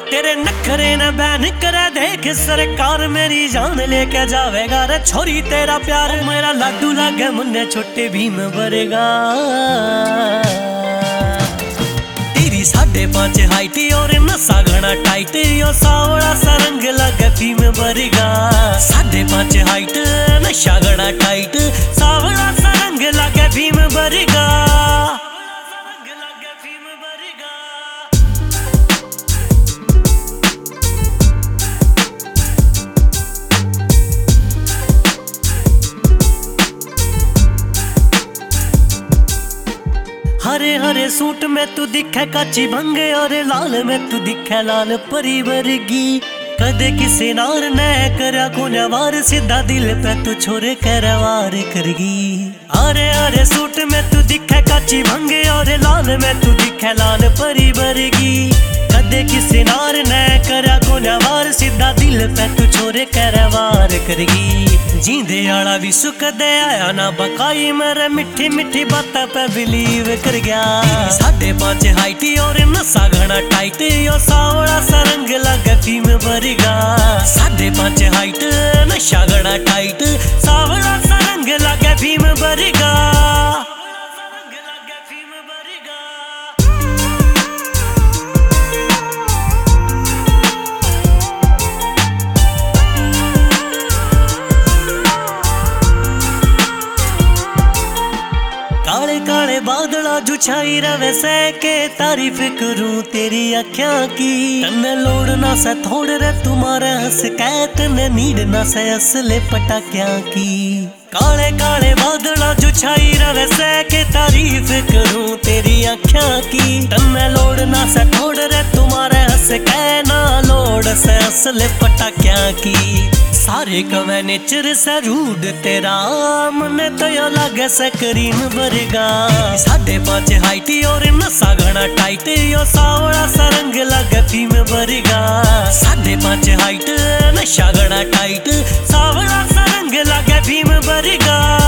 तेरे नखरे न बैन करे देख सरकार मेरी जान लेके जावेगा रे छोरी तेरा प्यार मेरा लाडू लागे मुन्ने छोटे भीम बरेगा। तेरी 5.5 हाइट और नशा घना टाइट यो सावड़ा सा रंग लागे भीम बरेगा। 5.5 हाइट नशा घना टाइट सावड़ा सा रंग लागे भीम बरेगा। हरे हरे सूट में तू दिखे काची भंगे और लाल में तू दिखे लाल परी वर्गी। कदे किसी नार ने करा कोने वार सीधा दिल पे तू छोरे करवार करगी। हरे हरे सूट में तू दिखे काची भंगे और लाल में तू दिखे लाल परी वर्गी। कदे किसी नार ने करा कोने वार सीधा दिल पे तू छोरे करवार करगी। जींदे आला भी सुख दे आया ना बकाई मेरे मिठी मिठी बातें पे बिलीव कर गया। 5.5 हाइट और नशा घना टाइट यो सावड़ा सा रंग लागे भीम बरेगा। 5.5 हाइट नशा घना टाइट सावड़ा सा रंग लागे भीम बरेगा। काले काले बादला जुछाई रवे से के तारीफ करूं तेरी अख्या की। तन्ने लोड़ ना से थोड़ रे तुम्हारे हंस कै तन्ने नीड ना से असले पटाख्या की। काले काले बादला जुछाई रवे से के तारीफ करूं तेरी अख्या की। तन्ने लोड़ ना से थोड़ रे तुम्हारे हंस कै ना लोड़ से असले पटाख्या की। सारे कवे नेचर से रूड तेरा मने तो यो लागे से करीम बरेगा। 5.5 हाइट और नशा घना टाइट यो सावड़ा सा रंग लागे भीम बरेगा। 5.5 हाइट नशा घना टाइट सावड़ा सा रंग लागे भीम बरेगा।